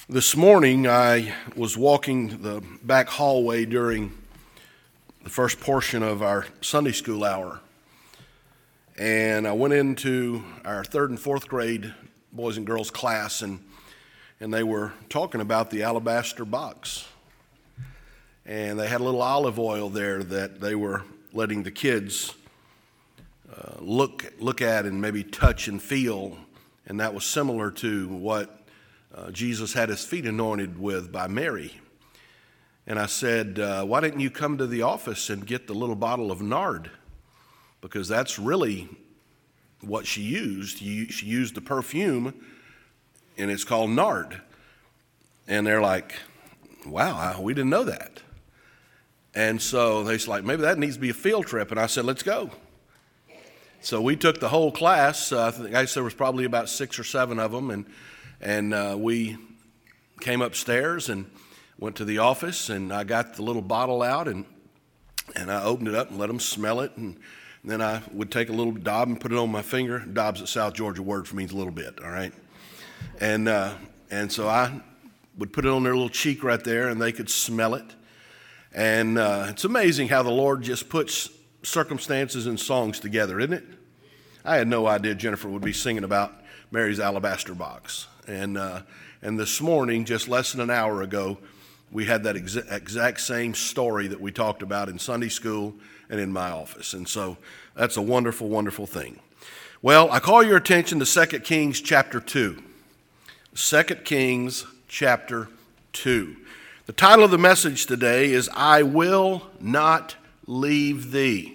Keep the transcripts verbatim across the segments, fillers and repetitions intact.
This morning, I was walking the back hallway during the first portion of our Sunday school hour, and I went into our third and fourth grade boys and girls class, and and they were talking about the alabaster box, and they had a little olive oil there that they were letting the kids uh, look look at and maybe touch and feel, and that was similar to what Uh, Jesus had his feet anointed with by Mary. And I said, uh, why didn't you come to the office and get the little bottle of nard? Because that's really what she used. She used the perfume, and it's called nard. And they're like, wow, we didn't know that. And so they're like, maybe that needs to be a field trip. And I said, let's go. So we took the whole class. Uh, I think I guess there was probably about six or seven of them, and And uh, we came upstairs and went to the office, and I got the little bottle out, and and I opened it up and let them smell it, and, and then I would take a little daub and put it on my finger. Daub's a South Georgia word for means a little bit, all right? And uh, and so I would put it on their little cheek right there, and they could smell it. And uh, it's amazing how the Lord just puts circumstances and songs together, isn't it? I had no idea Jennifer would be singing about Mary's alabaster box. And uh, and this morning, just less than an hour ago, we had that exa- exact same story that we talked about in Sunday school and in my office. And so that's a wonderful, wonderful thing. Well, I call your attention to Second Kings chapter two. Second Kings chapter two. The title of the message today is, I Will Not Leave Thee.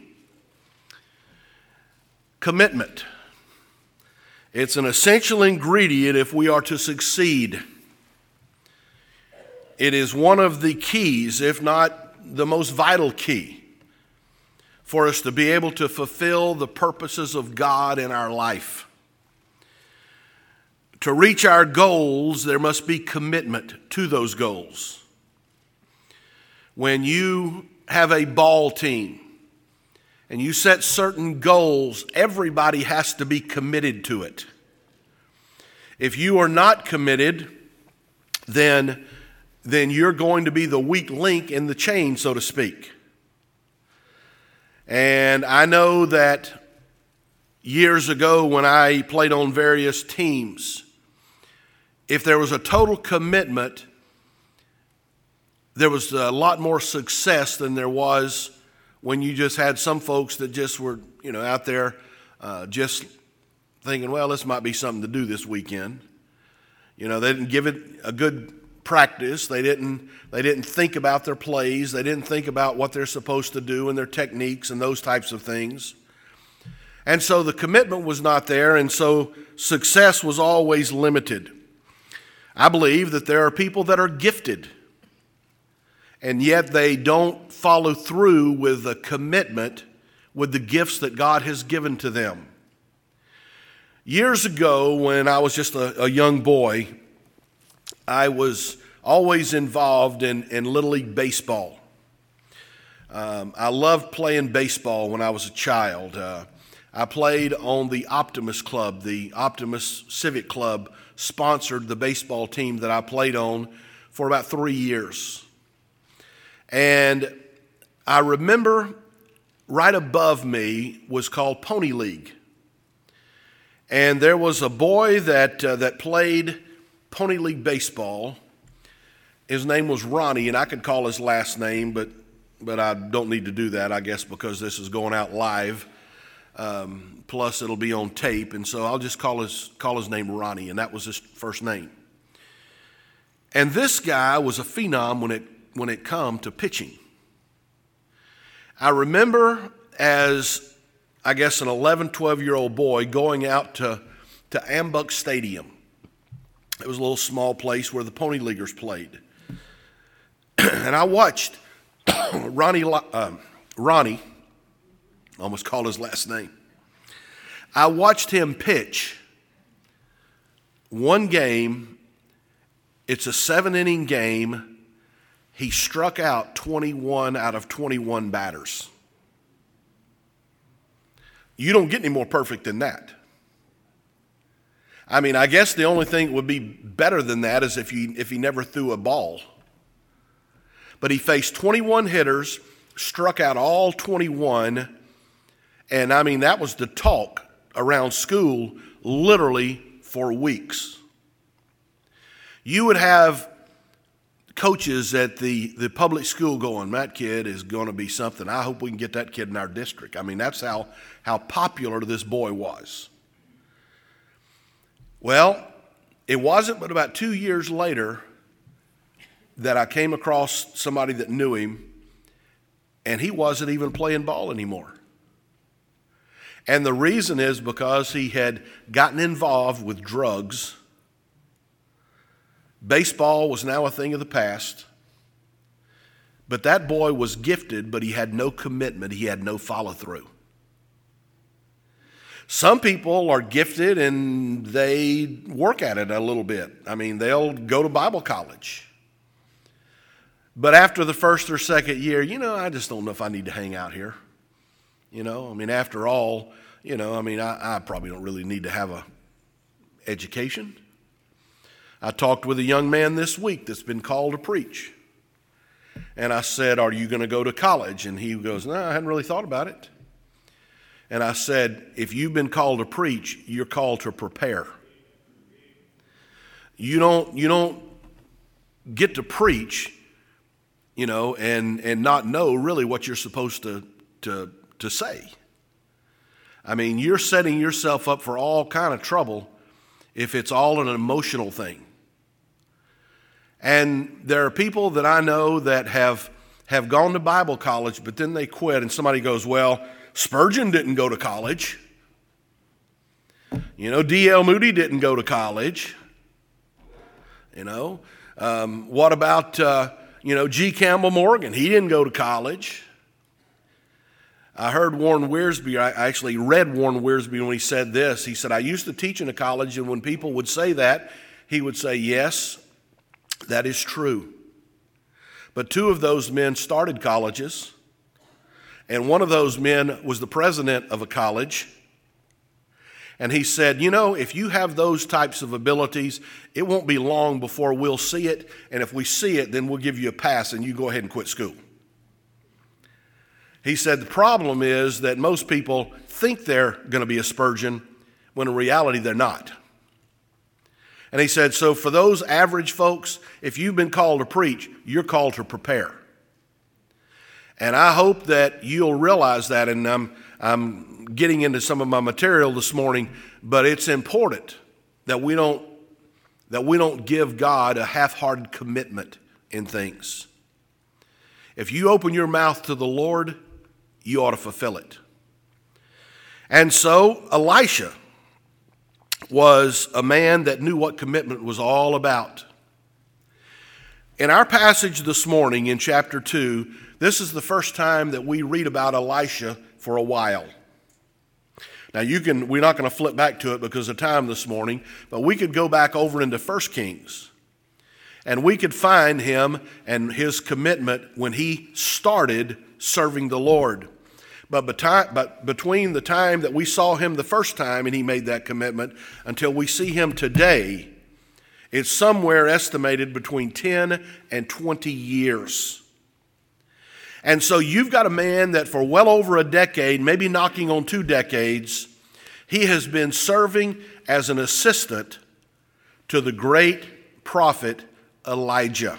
Commitment. It's an essential ingredient if we are to succeed. It is one of the keys, if not the most vital key, for us to be able to fulfill the purposes of God in our life. To reach our goals, there must be commitment to those goals. When you have a ball team and you set certain goals, everybody has to be committed to it. If you are not committed, then, then you're going to be the weak link in the chain, so to speak. And I know that years ago when I played on various teams, if there was a total commitment, there was a lot more success than there was when you just had some folks that just were, you know, out there uh, just thinking, well, this might be something to do this weekend. You know, they didn't give it a good practice. They didn't, they didn't think about their plays. They didn't think about what they're supposed to do and their techniques and those types of things. And so the commitment was not there, and so success was always limited. I believe that there are people that are gifted, and yet they don't follow through with the commitment with the gifts that God has given to them. Years ago, when I was just a, a young boy, I was always involved in, in Little League baseball. Um, I loved playing baseball when I was a child. Uh, I played on the Optimus Club. The Optimus Civic Club sponsored the baseball team that I played on for about three years. And I remember right above me was called Pony League. And there was a boy that uh, that played Pony League baseball. His name was Ronnie, and I could call his last name, but but I don't need to do that, I guess, because this is going out live. Um, plus, it'll be on tape, and so I'll just call his call his name Ronnie, and that was his first name. And this guy was a phenom when it when it come to pitching. I remember as, I guess, an eleven, twelve-year-old boy going out to, to Ambuck Stadium. It was a little small place where the Pony Leaguers played. And I watched Ronnie, uh, Ronnie, almost called his last name. I watched him pitch one game. It's a seven-inning game. He struck out twenty-one out of twenty-one batters. You don't get any more perfect than that. I mean, I guess the only thing that would be better than that is if he, if he never threw a ball. But he faced twenty-one hitters, struck out all twenty-one, and I mean, that was the talk around school literally for weeks. You would have coaches at the, the public school going, that kid is going to be something. I hope we can get that kid in our district. I mean, that's how, how popular this boy was. Well, it wasn't but about two years later that I came across somebody that knew him, and he wasn't even playing ball anymore. And the reason is because he had gotten involved with drugs. Baseball was now a thing of the past. But that boy was gifted, but he had no commitment. He had no follow-through. Some people are gifted and they work at it a little bit. I mean, they'll go to Bible college. But after the first or second year, you know, I just don't know if I need to hang out here. You know, I mean, after all, you know, I mean, I, I probably don't really need to have a education. I talked with a young man this week that's been called to preach. And I said, are you going to go to college? And he goes, no, I hadn't really thought about it. And I said, if you've been called to preach, you're called to prepare. You don't, you don't get to preach, you know, and, and not know really what you're supposed to, to, to say. I mean, you're setting yourself up for all kind of trouble if it's all an emotional thing. And there are people that I know that have, have gone to Bible college, but then they quit, and somebody goes, well, Spurgeon didn't go to college. You know, D L Moody didn't go to college. You know, um, what about, uh, you know, G. Campbell Morgan? He didn't go to college. I heard Warren Wiersbe, I actually read Warren Wiersbe when he said this. He said, I used to teach in a college, and when people would say that, he would say, yes, that is true. But two of those men started colleges, and one of those men was the president of a college. And he said, you know, if you have those types of abilities, it won't be long before we'll see it. And if we see it, then we'll give you a pass and you go ahead and quit school. He said the problem is that most people think they're going to be a Spurgeon when in reality they're not. And he said, so for those average folks, if you've been called to preach, you're called to prepare. And I hope that you'll realize that, and I'm, I'm getting into some of my material this morning, but it's important that we don't, that we don't give God a half-hearted commitment in things. If you open your mouth to the Lord, you ought to fulfill it. And so Elisha was a man that knew what commitment was all about. In our passage this morning in chapter two, this is the first time that we read about Elisha for a while. Now you can, we're not going to flip back to it because of time this morning, but we could go back over into First Kings. And we could find him and his commitment when he started serving the Lord. But, beti- but between the time that we saw him the first time and he made that commitment until we see him today, it's somewhere estimated between ten and twenty years. And so you've got a man that for well over a decade, maybe knocking on two decades, he has been serving as an assistant to the great prophet Elijah.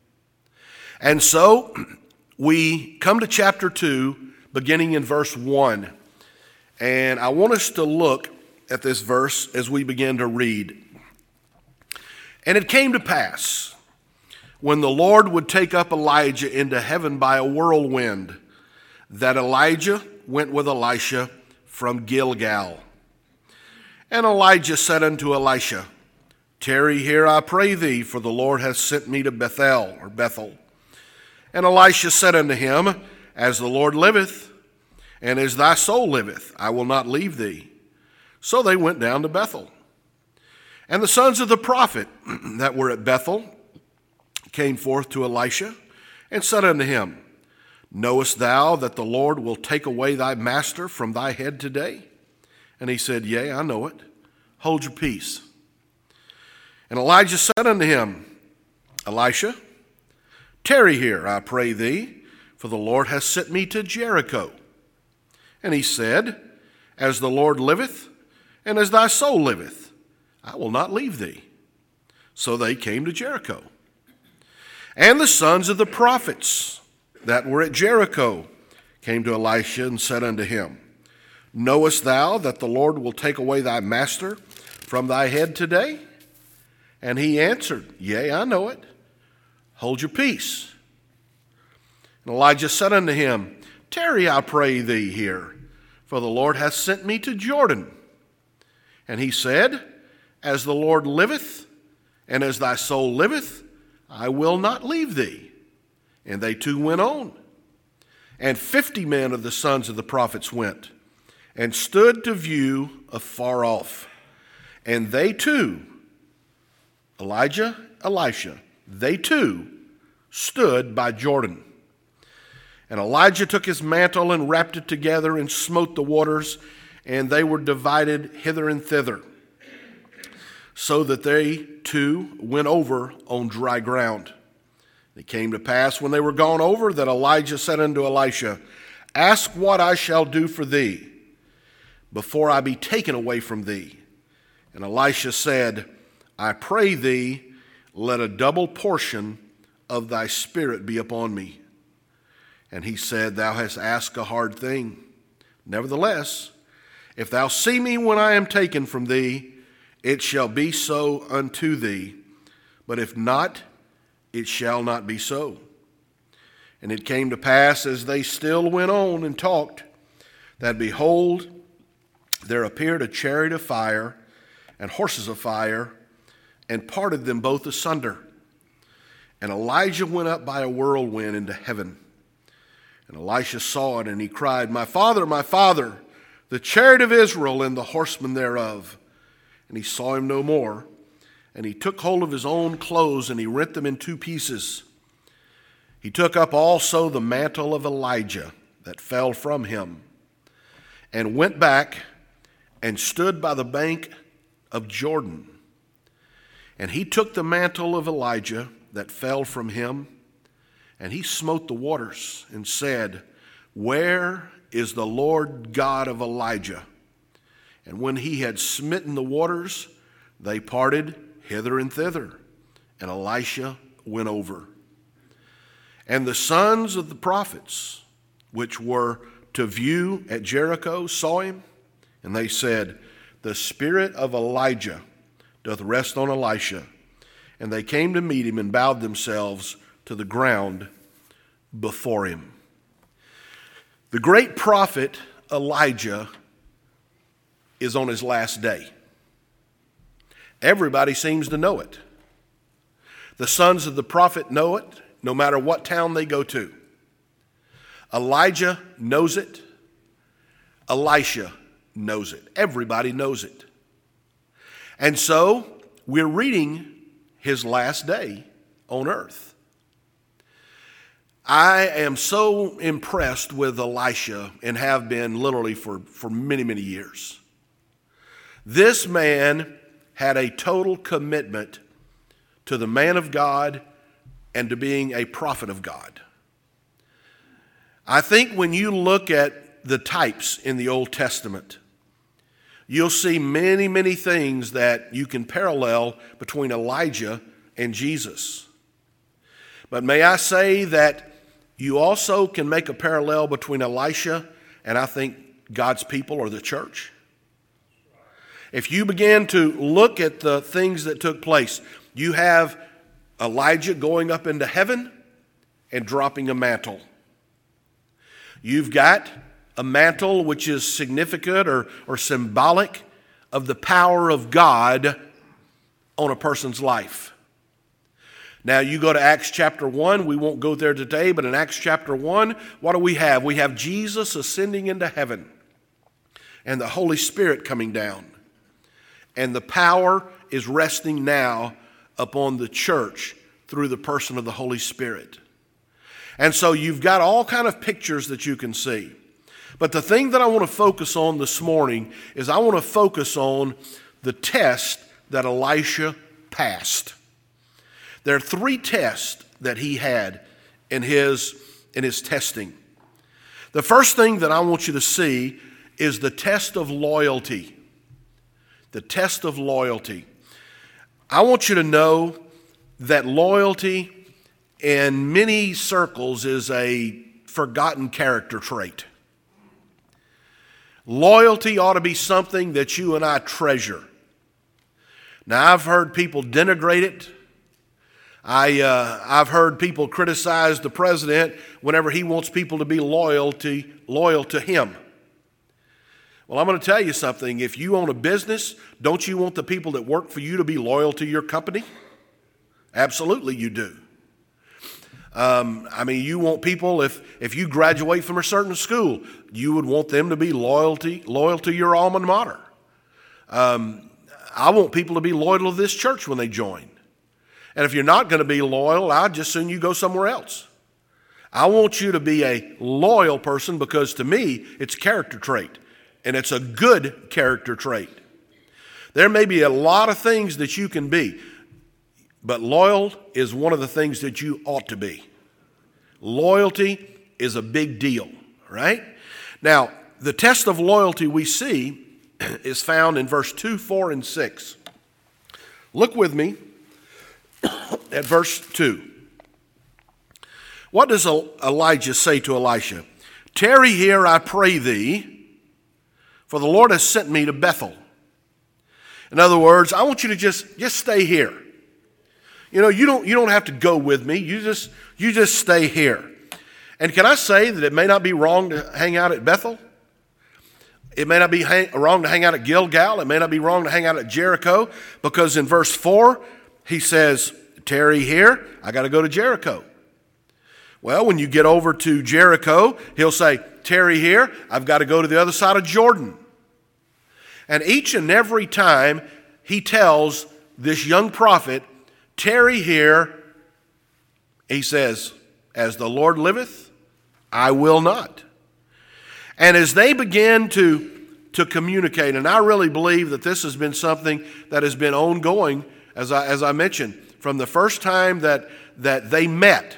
And so we come to chapter two, beginning in verse one. And I want us to look at this verse as we begin to read. And it came to pass, when the Lord would take up Elijah into heaven by a whirlwind, that Elijah went with Elisha from Gilgal. And Elijah said unto Elisha, tarry here, I pray thee, for the Lord hath sent me to Bethel, or Bethel. And Elisha said unto him, as the Lord liveth, and as thy soul liveth, I will not leave thee. So they went down to Bethel. And the sons of the prophet that were at Bethel came forth to Elisha and said unto him, knowest thou that the Lord will take away thy master from thy head today? And he said, yea, I know it. Hold your peace. And Elijah said unto him, Elisha, tarry here, I pray thee, for the Lord hath sent me to Jericho. And he said, As the Lord liveth, and as thy soul liveth, I will not leave thee. So they came to Jericho. And the sons of the prophets that were at Jericho came to Elisha and said unto him, Knowest thou that the Lord will take away thy master from thy head today? And he answered, Yea, I know it. Hold your peace. And Elijah said unto him, Tarry, I pray thee here, for the Lord hath sent me to Jordan. And he said, As the Lord liveth, and as thy soul liveth, I will not leave thee. And they two went on. And fifty men of the sons of the prophets went, and stood to view afar off. And they too, Elijah, Elisha, they too stood by Jordan. And Elijah took his mantle and wrapped it together and smote the waters, and they were divided hither and thither, so that they too went over on dry ground. It came to pass when they were gone over that Elijah said unto Elisha, Ask what I shall do for thee before I be taken away from thee. And Elisha said, I pray thee, let a double portion of thy spirit be upon me. And he said, Thou hast asked a hard thing. Nevertheless, if thou see me when I am taken from thee, it shall be so unto thee. But if not, it shall not be so. And it came to pass, as they still went on and talked, that behold, there appeared a chariot of fire and horses of fire, and parted them both asunder. And Elijah went up by a whirlwind into heaven. And Elisha saw it, and he cried, My father, my father, the chariot of Israel and the horsemen thereof. And he saw him no more. And he took hold of his own clothes, and he rent them in two pieces. He took up also the mantle of Elijah that fell from him, and went back and stood by the bank of Jordan. And he took the mantle of Elijah that fell from him, and he smote the waters and said, Where is the Lord God of Elijah? And when he had smitten the waters, they parted hither and thither, and Elisha went over. And the sons of the prophets, which were to view at Jericho, saw him, and they said, The spirit of Elijah doth rest on Elisha. And they came to meet him and bowed themselves to the ground before him. The great prophet Elijah is on his last day. Everybody seems to know it. The sons of the prophet know it, no matter what town they go to. Elijah knows it. Elisha knows it. Everybody knows it. And so we're reading his last day on earth. I am so impressed with Elisha, and have been literally for, for many, many years. This man had a total commitment to the man of God and to being a prophet of God. I think when you look at the types in the Old Testament, you'll see many, many things that you can parallel between Elijah and Jesus. But may I say that you also can make a parallel between Elisha and, I think, God's people or the church. If you begin to look at the things that took place, you have Elijah going up into heaven and dropping a mantle. You've got a mantle which is significant or, or symbolic of the power of God on a person's life. Now you go to Acts chapter one, we won't go there today, but in Acts chapter one, what do we have? We have Jesus ascending into heaven and the Holy Spirit coming down. And the power is resting now upon the church through the person of the Holy Spirit. And so you've got all kind of pictures that you can see. But the thing that I want to focus on this morning is I want to focus on the test that Elisha passed. There are three tests that he had in his, in his testing. The first thing that I want you to see is the test of loyalty. The test of loyalty. I want you to know that loyalty in many circles is a forgotten character trait. Loyalty ought to be something that you and I treasure. Now, I've heard people denigrate it. I, uh, I've heard people criticize the president whenever he wants people to be loyal to, loyal to him. Well, I'm going to tell you something. If you own a business, don't you want the people that work for you to be loyal to your company? Absolutely you do. Um, I mean, you want people, if, if you graduate from a certain school, you would want them to be loyalty, loyal to your alma mater. Um, I want people to be loyal to this church when they join. And if you're not going to be loyal, I'd just soon you go somewhere else. I want you to be a loyal person because to me, it's a character trait. And it's a good character trait. There may be a lot of things that you can be, but loyal is one of the things that you ought to be. Loyalty is a big deal, right? Now, the test of loyalty we see is found in verse two, four, and six. Look with me at verse two. What does Elijah say to Elisha? Tarry here, I pray thee, for the Lord has sent me to Bethel. In other words, I want you to just, just stay here. You know, you don't, you don't have to go with me. You just, you just stay here. And can I say that it may not be wrong to hang out at Bethel? It may not be hang, wrong to hang out at Gilgal. It may not be wrong to hang out at Jericho, because in verse four, he says, tarry here, I got to go to Jericho. Well, when you get over to Jericho, he'll say, tarry here, I've got to go to the other side of Jordan. And each and every time he tells this young prophet, tarry here, he says, as the Lord liveth, I will not. And as they begin to, to communicate, and I really believe that this has been something that has been ongoing, as I, as I mentioned, from the first time that, that they met,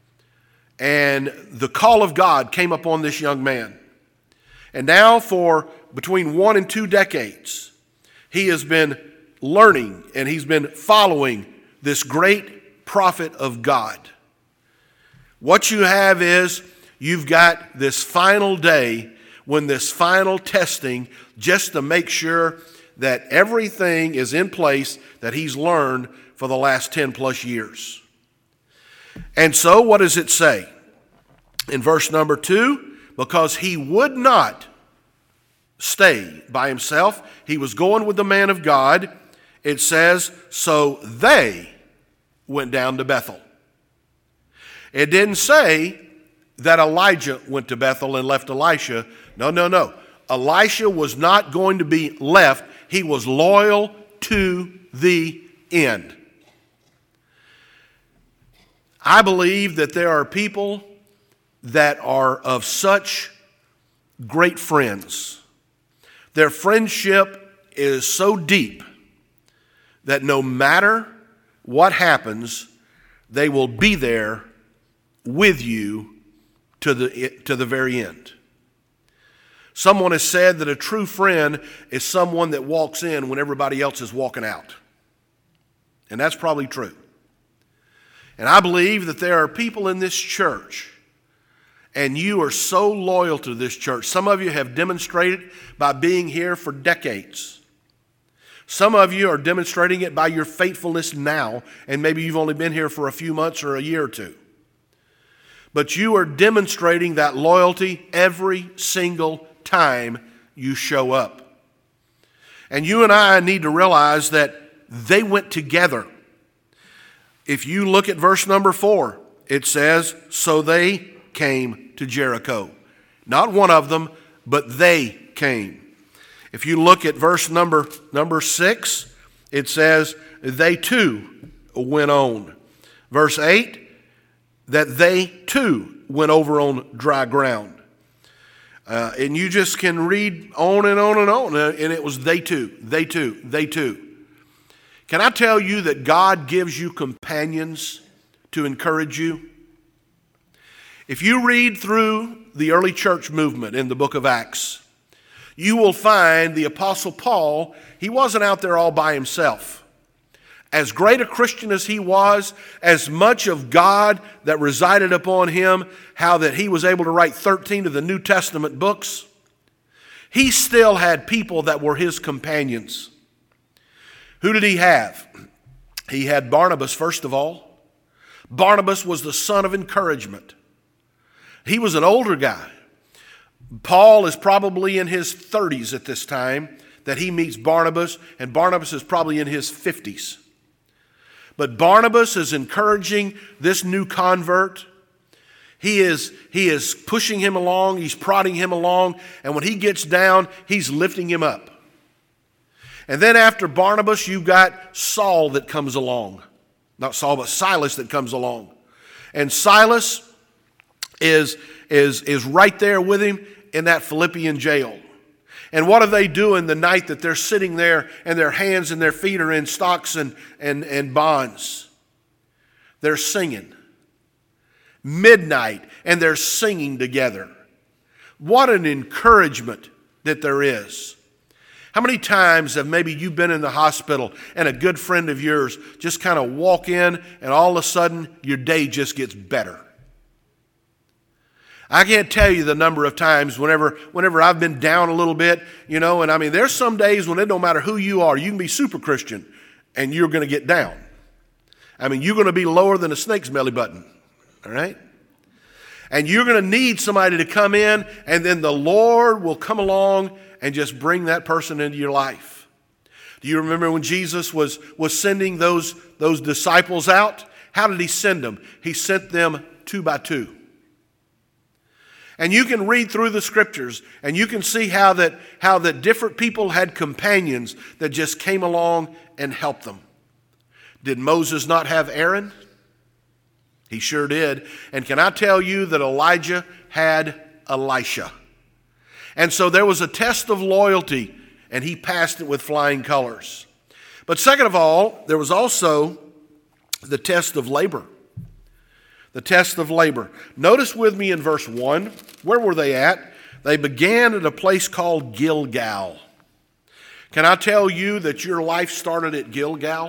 and the call of God came upon this young man. And now for between one and two decades, he has been learning and he's been following this great prophet of God. What you have is you've got this final day when this final testing, just to make sure that everything is in place that he's learned for the last ten plus years. And so what does it say? In verse number two, because he would not stay by himself, he was going with the man of God. It says, so they went down to Bethel. It didn't say that Elijah went to Bethel and left Elisha. No, no, no. Elisha was not going to be left. He was loyal to the end. I believe that there are people that are of such great friends. Their friendship is so deep that no matter what happens, they will be there with you to the, to the very end. Someone has said that a true friend is someone that walks in when everybody else is walking out. And that's probably true. And I believe that there are people in this church, and you are so loyal to this church. Some of you have demonstrated by being here for decades. Some of you are demonstrating it by your faithfulness now, and maybe you've only been here for a few months or a year or two. But you are demonstrating that loyalty every single time you show up. And you and I need to realize that they went together. If you look at verse number four, it says, so they came to Jericho. Not one of them, but they came. If you look at verse number, number six, it says, they too went on. Verse eight, that they too went over on dry ground. Uh, and you just can read on and on and on, and it was they too, they too, they too. Can I tell you that God gives you companions to encourage you? If you read through the early church movement in the book of Acts, you will find the Apostle Paul, he wasn't out there all by himself. As great a Christian as he was, as much of God that resided upon him, how that he was able to write thirteen of the New Testament books, he still had people that were his companions. Who did he have? He had Barnabas, first of all. Barnabas was the son of encouragement. He was an older guy. Paul is probably in his thirties at this time that he meets Barnabas, and Barnabas is probably in his fifties. But Barnabas is encouraging this new convert. He is, he is pushing him along, he's prodding him along, and when he gets down, he's lifting him up. And then after Barnabas, you've got Saul that comes along. Not Saul, but Silas that comes along. And Silas is, is, is right there with him in that Philippian jail. And what are they doing the night that they're sitting there and their hands and their feet are in stocks and, and, and bonds? They're singing. Midnight, and they're singing together. What an encouragement that there is. How many times have maybe you been in the hospital and a good friend of yours just kind of walk in and all of a sudden your day just gets better? I can't tell you the number of times whenever whenever I've been down a little bit, you know, and I mean, there's some days when it don't matter who you are, you can be super Christian and you're going to get down. I mean, you're going to be lower than a snake's belly button, all right? And you're going to need somebody to come in, and then the Lord will come along and just bring that person into your life. Do you remember when Jesus was, was sending those, those disciples out? How did he send them? He sent them two by two. And you can read through the scriptures and you can see how that, how that different people had companions that just came along and helped them. Did Moses not have Aaron? He sure did. And can I tell you that Elijah had Elisha? And so there was a test of loyalty, and he passed it with flying colors. But second of all, there was also the test of labor. The test of labor. Notice with me in verse one, where were they at? They began at a place called Gilgal. Can I tell you that your life started at Gilgal?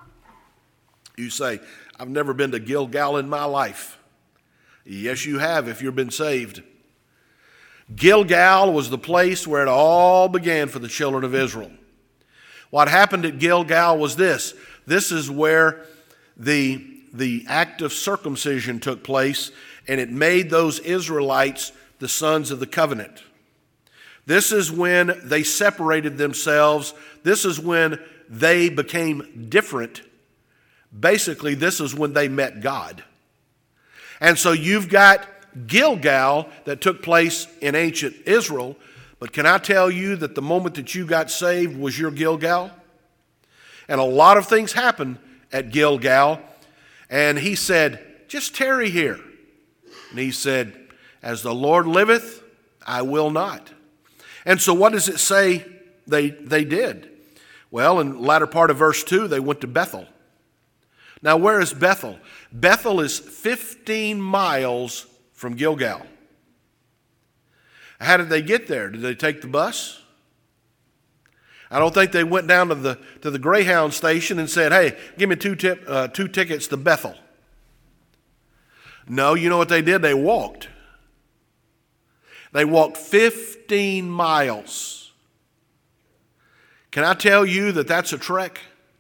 You say, I've never been to Gilgal in my life. Yes, you have if you've been saved. Gilgal was the place where it all began for the children of Israel. What happened at Gilgal was this. This is where the, the act of circumcision took place, and it made those Israelites the sons of the covenant. This is when they separated themselves. This is when they became different. Basically, this is when they met God. And so you've got Gilgal that took place in ancient Israel, but can I tell you that the moment that you got saved was your Gilgal? And a lot of things happened at Gilgal, and he said, just tarry here. And he said, as the Lord liveth, I will not. And so what does it say they, they did? Well, in the latter part of verse two, they went to Bethel. Now, where is Bethel? Bethel is fifteen miles from Gilgal. How did they get there? Did they take the bus? I don't think they went down to the to the Greyhound station and said, hey, give me two, tip, uh, two tickets to Bethel. No, you know what they did? They walked. They walked fifteen miles. Can I tell you that that's a trek?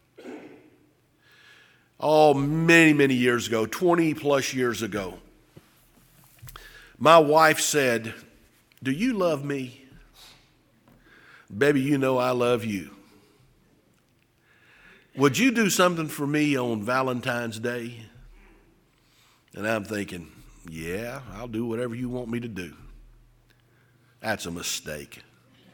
Oh, many, many years ago, twenty plus years ago, my wife said, do you love me? Baby, you know I love you. Would you do something for me on Valentine's Day? And I'm thinking, yeah, I'll do whatever you want me to do. That's a mistake.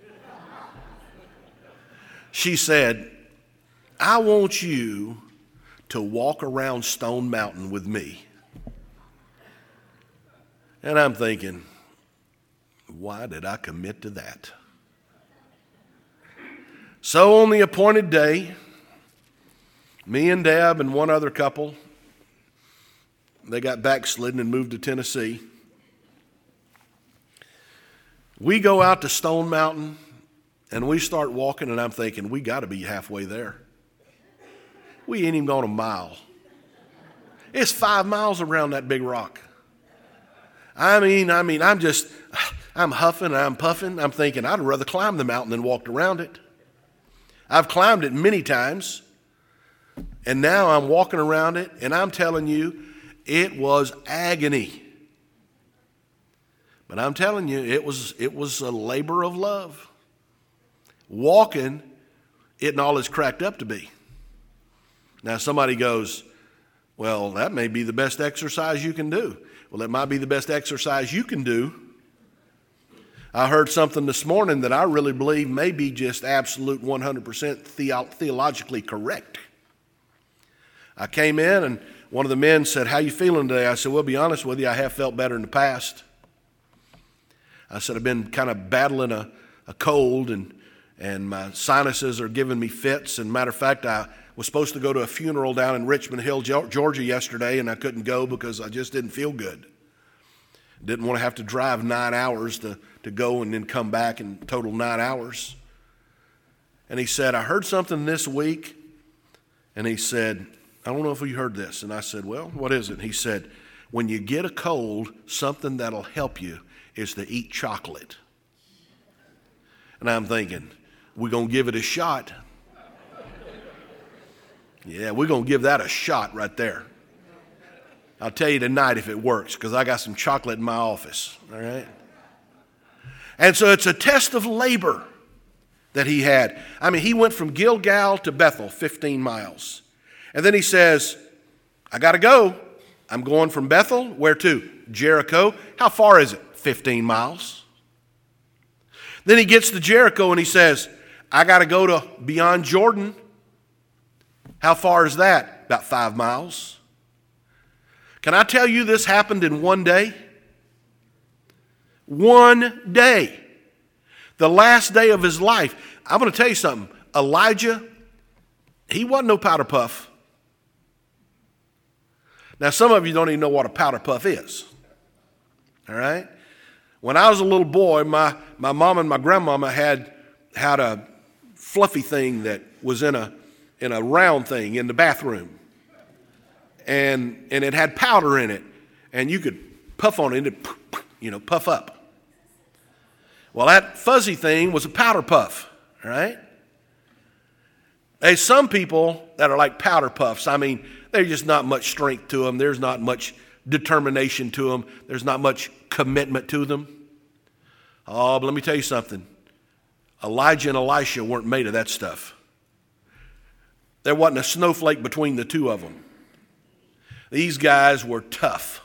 She said, I want you to walk around Stone Mountain with me. And I'm thinking, why did I commit to that? So on the appointed day, Me and Deb and one other couple, they got backslidden and moved to Tennessee. We go out to Stone Mountain and we start walking, and I'm thinking, we got to be halfway there. We ain't even gone a mile. It's five miles around that big rock. I mean, I mean, I'm just, I'm huffing, I'm puffing. I'm thinking I'd rather climb the mountain than walk around it. I've climbed it many times, and now I'm walking around it, and I'm telling you, it was agony. But I'm telling you, it was it was a labor of love. Walking, it and all it's cracked up to be. Now somebody goes, well, that may be the best exercise you can do. Well, it might be the best exercise you can do. I heard something this morning that I really believe may be just absolute one hundred percent theo- theologically correct. I came in and one of the men said, how you feeling today? I said, well, be honest with you, I have felt better in the past. I said, I've been kind of battling a, a cold, and, and my sinuses are giving me fits. And matter of fact, I was supposed to go to a funeral down in Richmond Hill, Georgia yesterday, and I couldn't go because I just didn't feel good. Didn't want to have to drive nine hours to, to go and then come back in total nine hours. And he said, I heard something this week. And he said, I don't know if you heard this. And I said, well, what is it? And he said, when you get a cold, something that'll help you is to eat chocolate. And I'm thinking, we're going to give it a shot. Yeah, we're going to give that a shot right there. I'll tell you tonight if it works, because I got some chocolate in my office, all right? And so it's a test of labor that he had. I mean, he went from Gilgal to Bethel, fifteen miles. And then he says, I got to go. I'm going from Bethel, where to? Jericho. How far is it? fifteen miles. Then he gets to Jericho and he says, I got to go to beyond Jordan. How far is that? About five miles. Can I tell you this happened in one day? One day. The last day of his life. I'm going to tell you something. Elijah, he wasn't no powder puff. Now, some of you don't even know what a powder puff is. All right? When I was a little boy, my, my mom and my grandmama had, had a fluffy thing that was in a in a round thing in the bathroom. And and it had powder in it. And you could puff on it and it, you know, puff up. Well, that fuzzy thing was a powder puff, all right? There's some people that are like powder puffs. I mean, there's just not much strength to them. There's not much determination to them. There's not much commitment to them. Oh, but let me tell you something. Elijah and Elisha weren't made of that stuff. There wasn't a snowflake between the two of them. These guys were tough.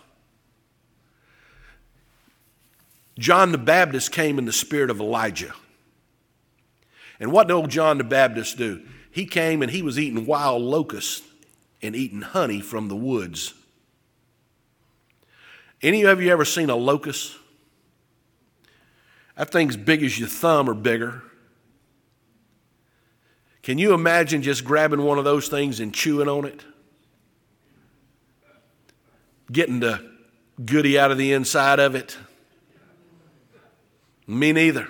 John the Baptist came in the spirit of Elijah. And what did old John the Baptist do? He came and he was eating wild locusts and eating honey from the woods. Any of you ever seen a locust? That thing's big as your thumb or bigger. Can you imagine just grabbing one of those things and chewing on it? Getting the goody out of the inside of it? Me neither.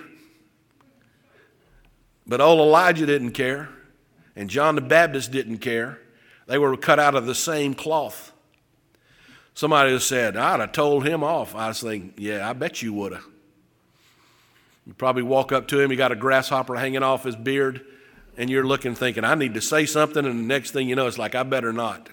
But old Elijah didn't care, and John the Baptist didn't care. They were cut out of the same cloth. Somebody has said, I'd have told him off. I was thinking, yeah, I bet you would have. You probably walk up to him, he got a grasshopper hanging off his beard, and you're looking thinking, I need to say something, and the next thing you know, it's like, I better not.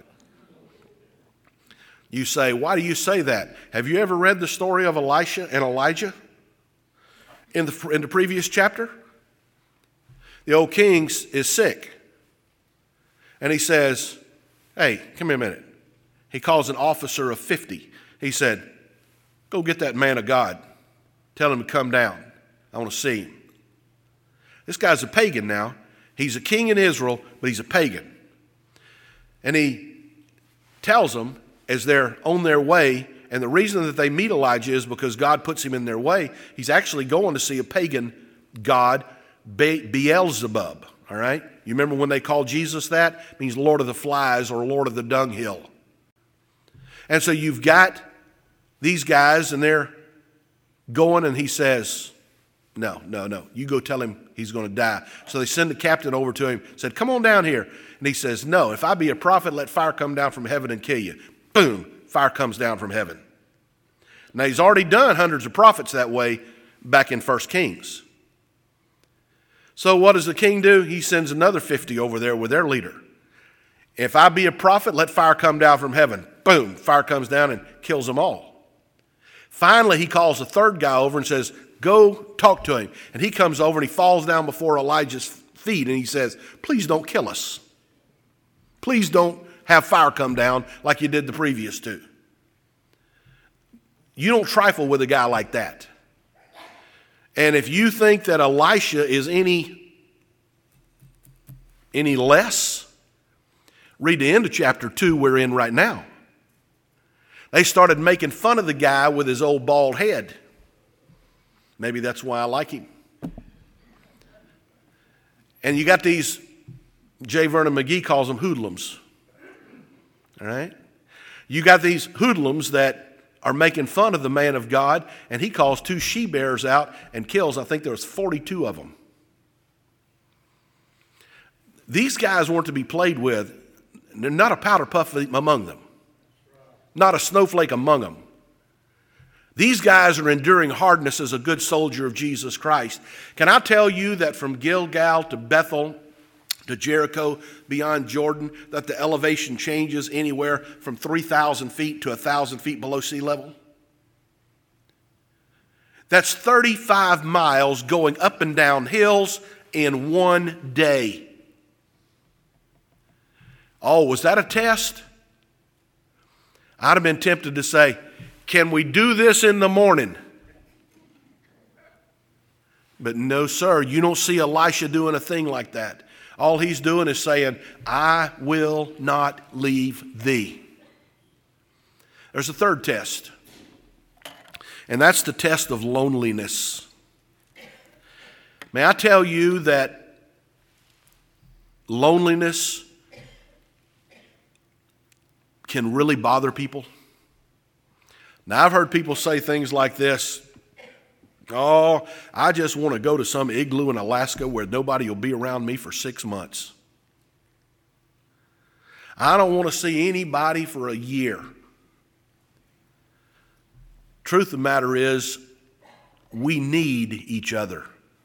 You say, why do you say that? Have you ever read the story of Elisha and Elijah in the, in the previous chapter? The old king is sick. And he says, hey, come here a minute. He calls an officer of fifty. He said, go get that man of God. Tell him to come down. I want to see him. This guy's a pagan now. He's a king in Israel, but he's a pagan. And he tells them as they're on their way, and the reason that they meet Elijah is because God puts him in their way. He's actually going to see a pagan god, Be- Beelzebub, All right? You remember when they called Jesus that? It means Lord of the Flies or Lord of the Dunghill. And so you've got these guys and they're going and he says, no, no, no. You go tell him he's going to die. So they send the captain over to him, said, come on down here. And he says, no, if I be a prophet, let fire come down from heaven and kill you. Boom, fire comes down from heaven. Now he's already done hundreds of prophets that way back in First Kings. So what does the king do? He sends another fifty over there with their leader. If I be a prophet, let fire come down from heaven. Boom, fire comes down and kills them all. Finally, he calls a third guy over and says, go talk to him. And he comes over and he falls down before Elijah's feet and he says, please don't kill us. Please don't have fire come down like you did the previous two. You don't trifle with a guy like that. And if you think that Elisha is any, any less, read the end of chapter two we're in right now. They started making fun of the guy with his old bald head. Maybe that's why I like him. And you got these, J. Vernon McGee calls them hoodlums. All right? You got these hoodlums that are making fun of the man of God, and he calls two she-bears out and kills, I think there was forty-two of them. These guys weren't to be played with. They're not a powder puff among them. Not a snowflake among them. These guys are enduring hardness as a good soldier of Jesus Christ. Can I tell you that from Gilgal to Bethel to Jericho beyond Jordan, that the elevation changes anywhere from three thousand feet to one thousand feet below sea level? That's thirty-five miles going up and down hills in one day. Oh, was that a test? I'd have been tempted to say, can we do this in the morning? But no, sir, you don't see Elisha doing a thing like that. All he's doing is saying, I will not leave thee. There's a third test, and that's the test of loneliness. May I tell you that loneliness can really bother people? Now, I've heard people say things like this. Oh, I just want to go to some igloo in Alaska where nobody will be around me for six months. I don't want to see anybody for a year. Truth of the matter is, we need each other.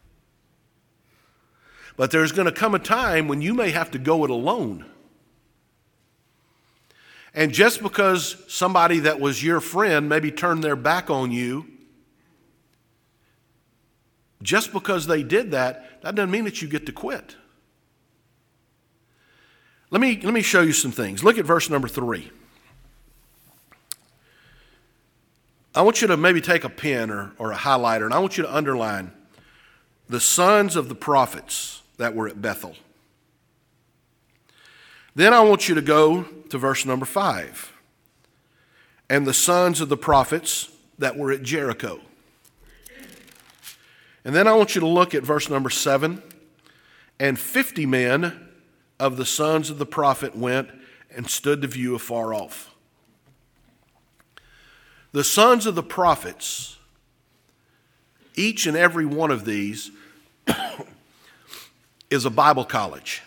But there's going to come a time when you may have to go it alone. And just because somebody that was your friend maybe turned their back on you, just because they did that, that doesn't mean that you get to quit. Let me, let me show you some things. Look at verse number three. I want you to maybe take a pen or, or a highlighter, and I want you to underline the sons of the prophets that were at Bethel. Then I want you to go to verse number five. And the sons of the prophets that were at Jericho. And then I want you to look at verse number seven. And fifty men of the sons of the prophet went and stood to view afar off. The sons of the prophets, each and every one of these is a Bible college.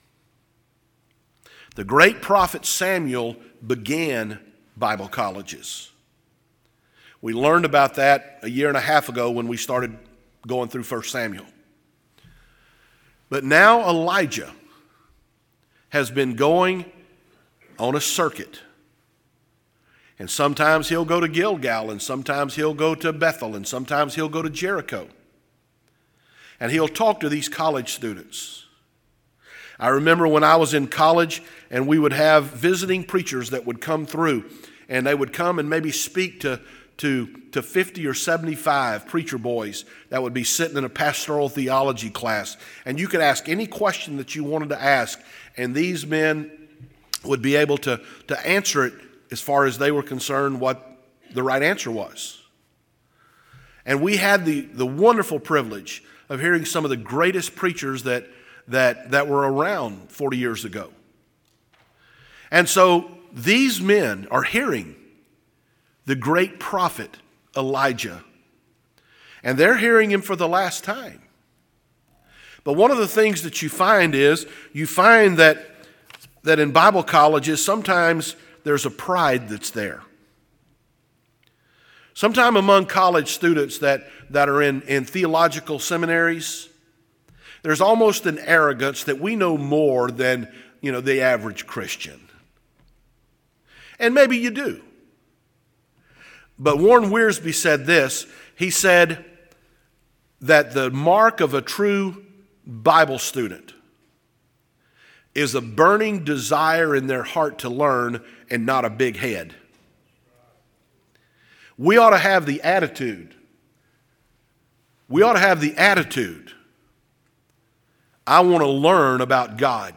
The great prophet Samuel began Bible colleges. We learned about that a year and a half ago when we started going through First Samuel. But now Elijah has been going on a circuit. And sometimes he'll go to Gilgal, and sometimes he'll go to Bethel, and sometimes he'll go to Jericho. And he'll talk to these college students. I remember when I was in college and we would have visiting preachers that would come through, and they would come and maybe speak to, to, to fifty or seventy-five preacher boys that would be sitting in a pastoral theology class. And you could ask any question that you wanted to ask, and these men would be able to, to answer it as far as they were concerned what the right answer was. And we had the, the wonderful privilege of hearing some of the greatest preachers that that, that were around forty years ago. And so these men are hearing the great prophet Elijah, and they're hearing him for the last time. But one of the things that you find is, you find that, that in Bible colleges, sometimes there's a pride that's there. Sometimes among college students that, that are in, in theological seminaries, there's almost an arrogance that we know more than, you know, the average Christian. And maybe you do. But Warren Wiersbe said this. He said that the mark of a true Bible student is a burning desire in their heart to learn and not a big head. We ought to have the attitude. We ought to have the attitude. I want to learn about God.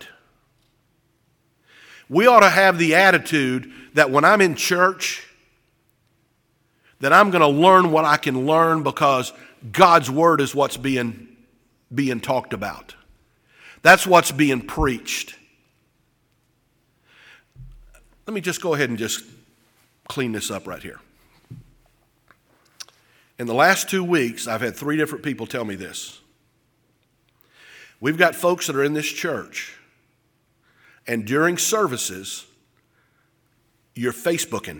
We ought to have the attitude that when I'm in church, that I'm going to learn what I can learn because God's word is what's being being talked about. That's what's being preached. Let me just go ahead and just clean this up right here. In the last two weeks, I've had three different people tell me this. We've got folks that are in this church, and during services, you're Facebooking,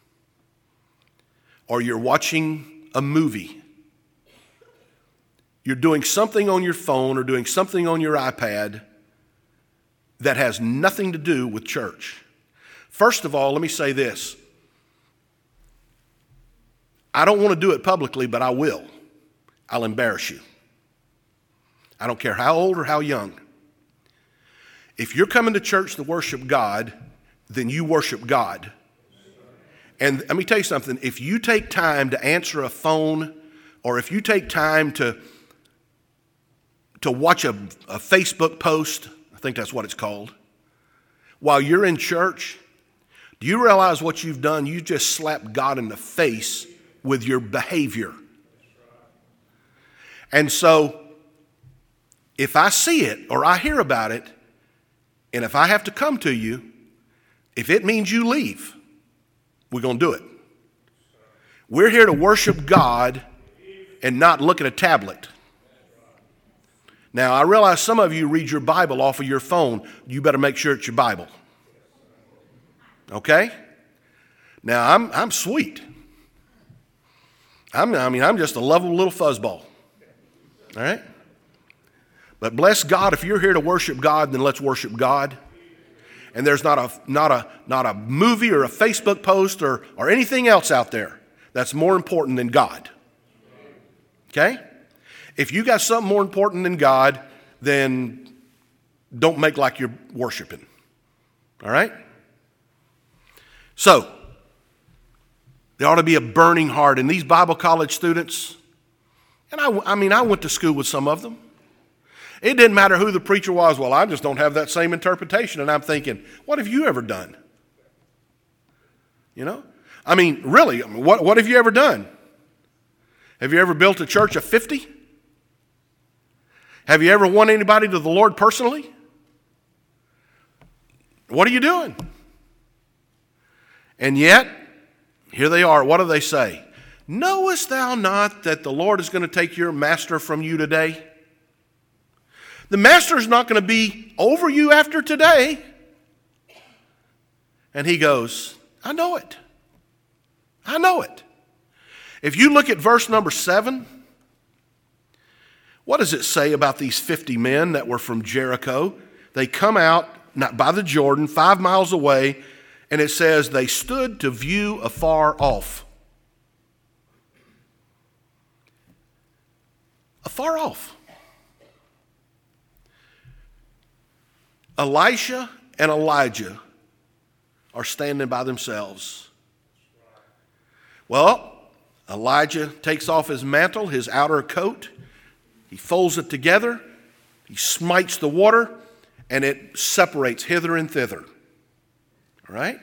or you're watching a movie. You're doing something on your phone or doing something on your iPad that has nothing to do with church. First of all, let me say this. I don't want to do it publicly, but I will. I'll embarrass you. I don't care how old or how young. If you're coming to church to worship God, then you worship God. And let me tell you something. If you take time to answer a phone, or if you take time to to watch a, a Facebook post, I think that's what it's called, while you're in church, do you realize what you've done? You just slapped God in the face with your behavior. And so, if I see it or I hear about it, and if I have to come to you, if it means you leave, we're going to do it. We're here to worship God and not look at a tablet. Now, I realize some of you read your Bible off of your phone. You better make sure it's your Bible. Okay? Now, I'm I'm sweet. I'm, I mean, I'm just a lovable little fuzzball. All right? But bless God, if you're here to worship God, then let's worship God. And there's not a not a not a movie or a Facebook post or or anything else out there that's more important than God. Okay? If you got something more important than God, then don't make like you're worshiping. All right? So, there ought to be a burning heart. And these Bible college students, and I, I mean, I went to school with some of them. It didn't matter who the preacher was. Well, I just don't have that same interpretation. And I'm thinking, what have you ever done? You know? I mean, really, what, what have you ever done? Have you ever built a church of fifty? Have you ever won anybody to the Lord personally? What are you doing? And yet, here they are. What do they say? Knowest thou not that the Lord is going to take your master from you today? The master is not going to be over you after today. And he goes, I know it. I know it. If you look at verse number seven, what does it say about these fifty men that were from Jericho? They come out not by the Jordan, five miles away, and it says they stood to view afar off. Afar off. Elisha and Elijah are standing by themselves. Well, Elijah takes off his mantle, his outer coat. He folds it together. He smites the water, and it separates hither and thither. All right?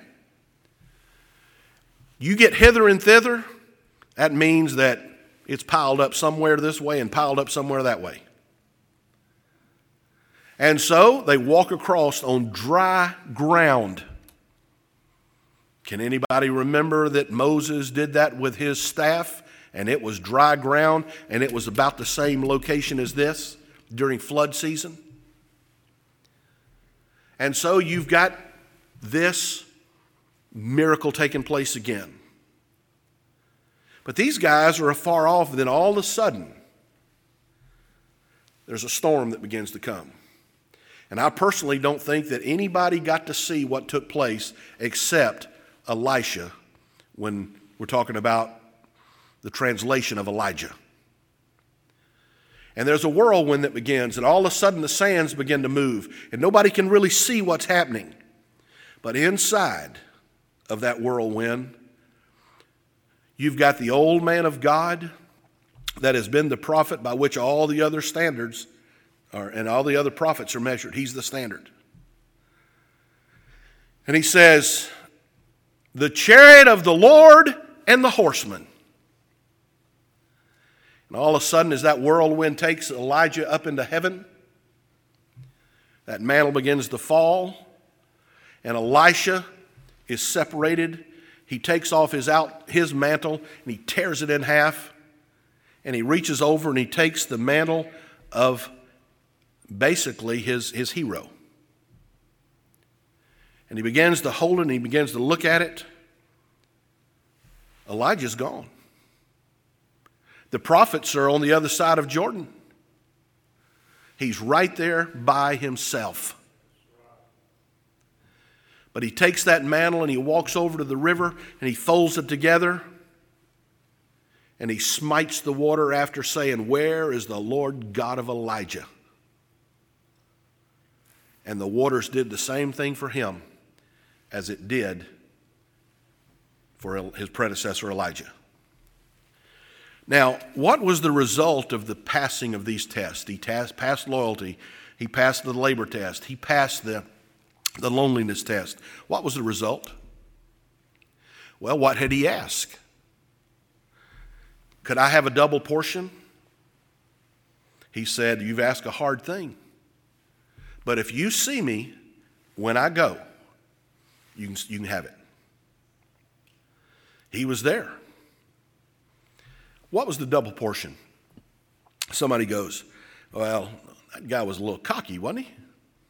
You get hither and thither, that means that it's piled up somewhere this way and piled up somewhere that way. And so they walk across on dry ground. Can anybody remember that Moses did that with his staff, and it was dry ground, and it was about the same location as this during flood season? And so you've got this miracle taking place again. But these guys are afar off, and then all of a sudden, there's a storm that begins to come. And I personally don't think that anybody got to see what took place except Elisha when we're talking about the translation of Elijah. And there's a whirlwind that begins, and all of a sudden the sands begin to move, and nobody can really see what's happening. But inside of that whirlwind, you've got the old man of God that has been the prophet by which all the other standards are, and all the other prophets are measured. He's the standard. And he says, the chariot of the Lord and the horsemen. And all of a sudden, as that whirlwind takes Elijah up into heaven, that mantle begins to fall, and Elisha is separated. He takes off his out his mantle, and he tears it in half, and he reaches over and he takes the mantle of basically his, his hero. And he begins to hold it, and he begins to look at it. Elijah's gone. The prophets are on the other side of Jordan. He's right there by himself. But he takes that mantle and he walks over to the river and he folds it together and he smites the water after saying, "Where is the Lord God of Elijah?" And the waters did the same thing for him as it did for his predecessor Elijah. Now, what was the result of the passing of these tests? He tas- passed loyalty. He passed the labor test. He passed the, the loneliness test. What was the result? Well, what had he asked? Could I have a double portion? He said, you've asked a hard thing. But if you see me when I go, you can, you can have it. He was there. What was the double portion? Somebody goes, well, that guy was a little cocky, wasn't he?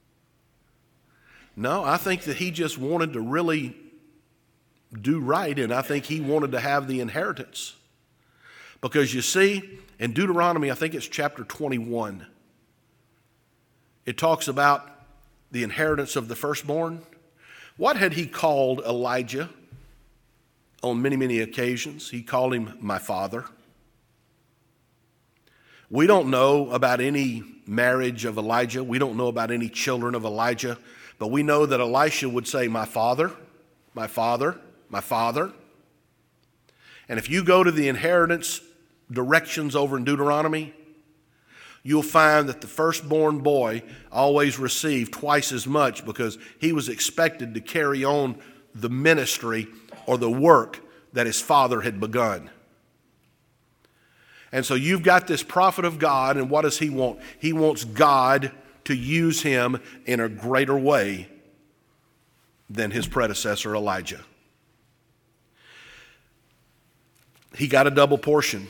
No, I think that he just wanted to really do right, and I think he wanted to have the inheritance. Because you see, in Deuteronomy, I think it's chapter twenty-one, it talks about the inheritance of the firstborn. What had he called Elijah on many, many occasions? He called him my father. We don't know about any marriage of Elijah. We don't know about any children of Elijah. But we know that Elisha would say, my father, my father, my father. And if you go to the inheritance directions over in Deuteronomy, you'll find that the firstborn boy always received twice as much because he was expected to carry on the ministry or the work that his father had begun. And so you've got this prophet of God, and what does he want? He wants God to use him in a greater way than his predecessor Elijah. He got a double portion.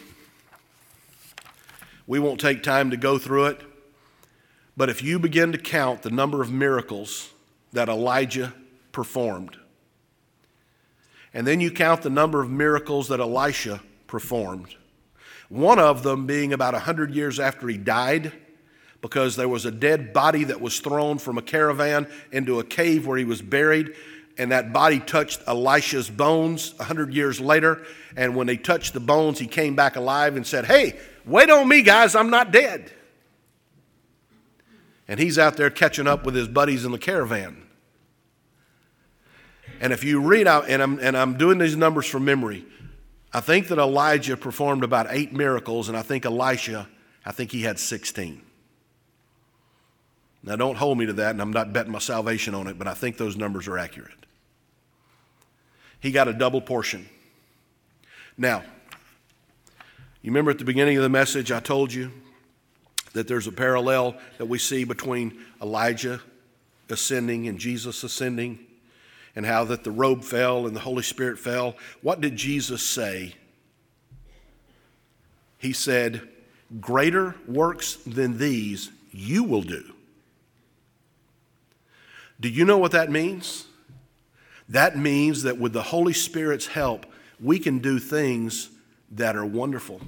We won't take time to go through it, but if you begin to count the number of miracles that Elijah performed, and then you count the number of miracles that Elisha performed, one of them being about one hundred years after he died, because there was a dead body that was thrown from a caravan into a cave where he was buried, and that body touched Elisha's bones one hundred years later, and when they touched the bones, he came back alive and said, hey, wait on me, guys, I'm not dead. And he's out there catching up with his buddies in the caravan. And if you read out, and I'm, and I'm doing these numbers from memory, I think that Elijah performed about eight miracles, and I think Elisha, I think he had sixteen. Now, don't hold me to that, and I'm not betting my salvation on it, but I think those numbers are accurate. He got a double portion. Now, you remember at the beginning of the message I told you that there's a parallel that we see between Elijah ascending and Jesus ascending, and how that the robe fell and the Holy Spirit fell. What did Jesus say? He said, greater works than these you will do. Do you know what that means? That means that with the Holy Spirit's help, we can do things that are wonderful.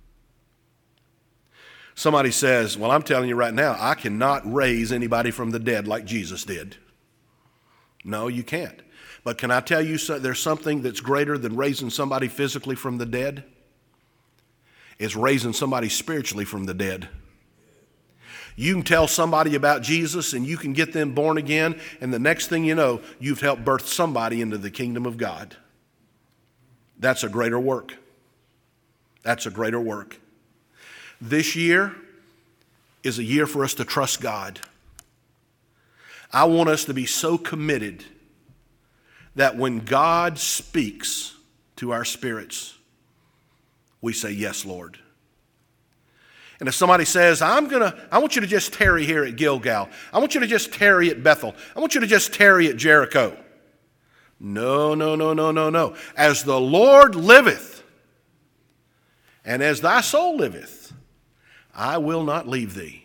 Somebody says, well, I'm telling you right now, I cannot raise anybody from the dead like Jesus did. No, you can't. But can I tell you so, there's something that's greater than raising somebody physically from the dead? It's raising somebody spiritually from the dead. You can tell somebody about Jesus and you can get them born again, and the next thing you know, you've helped birth somebody into the kingdom of God. That's a greater work. That's a greater work. This year is a year for us to trust God. I want us to be so committed that when God speaks to our spirits, we say, yes, Lord. And if somebody says, I'm gonna, I want you to just tarry here at Gilgal. I want you to just tarry at Bethel. I want you to just tarry at Jericho. No, no, no, no, no, no. As the Lord liveth, and as thy soul liveth, I will not leave thee.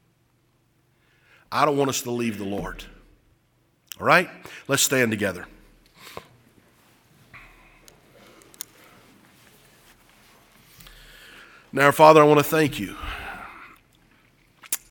I don't want us to leave the Lord. All right? Let's stand together. Now, Father, I want to thank you